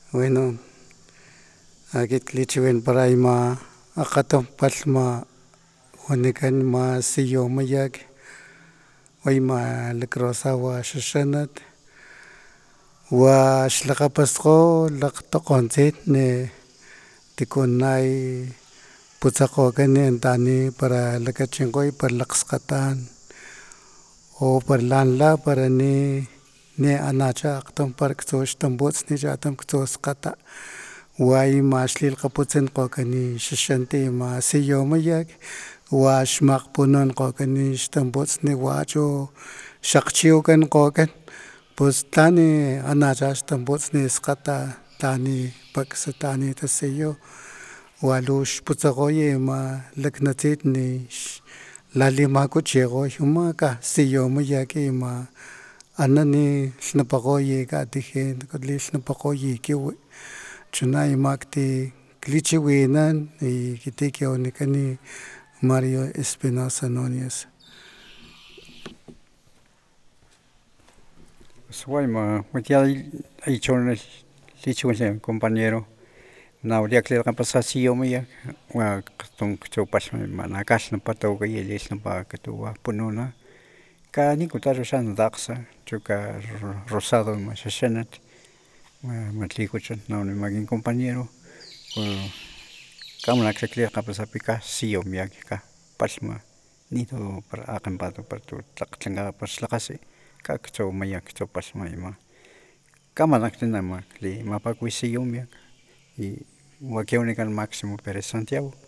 Bueno, akit klichiwin para ima akgatom palhma wanikan ama sillon ima lakrosajwa xaxanat wa xlakgapaskgo lakgtokgontsitni tikunay putsakgokan tani para lakachinkgoy para lakgskgatan o para lanla para ni anacha akgtom para ktsu xtamputsni chatam ktsu skgata wa ima xlilkgaputsinkgokani xaxanat ama sillon mayak wa xmakgpununkgokani xtamputsni wachu xakgchiwakankgokan pus tlani anacha xtamputsni skgata tlani paksa tlani tasillo wa luxputsakgoy ama laknatsitni lalimakuchikgoy uma sillon mayak ima anani lhnapakgoy katijin lilhnapakgoy kiwi chuna ama klichiwinan y ekiti kin wanikan Mario Espinosa Nuñez. Wa ima lichiwinanka compañero nawaliyak lilakgapasa sillon mayak wa akgtum ktsu palhma ima nakalhnapa tawakaya lilhnapa katuwa pununa kanikuta xan tlakgsa chu ka rosado ama xaxanat mat likuchan nawanima kin compañero kama lilakgapasapika sillon mayak palhma nitu para akgenpatu para tu tlak tlanka para xlakgasi kaktsu mayak ktsu palhma ima kamanakgtin ama klimapakuwi sillon mayak y wa kin wanikan Maximo Perez Santiago.